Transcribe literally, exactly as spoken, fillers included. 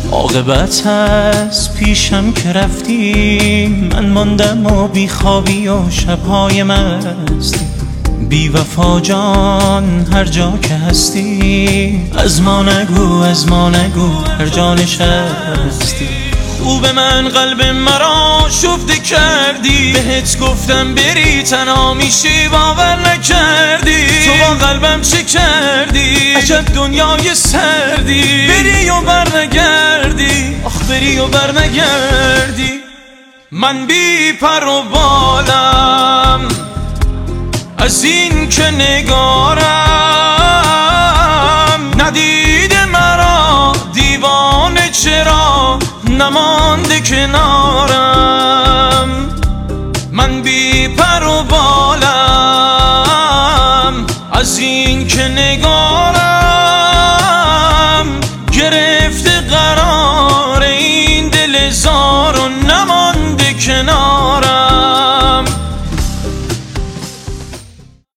عاقبت از پیشم که رفتی، من ماندم و بیخوابی و شبهای مستی. بی وفا جان هر جا که هستی، از ما نگو از ما نگو هر جا نشستی. خوب من قلب مرا شفته کردی، بهت گفتم بری تنها میشی باور نکردی. تو با قلبم چه کردی؟ عجب دنیای سردی. بری و برنگردی، آخ بری و برنگردی. من بی پر و بالم از این که نگارم، ندیده مرا دیوانه چرا نمانده کنارم. من بی پر و بالم از این که نگارم، گرفته قرار این دل زار و نمانده کنارم.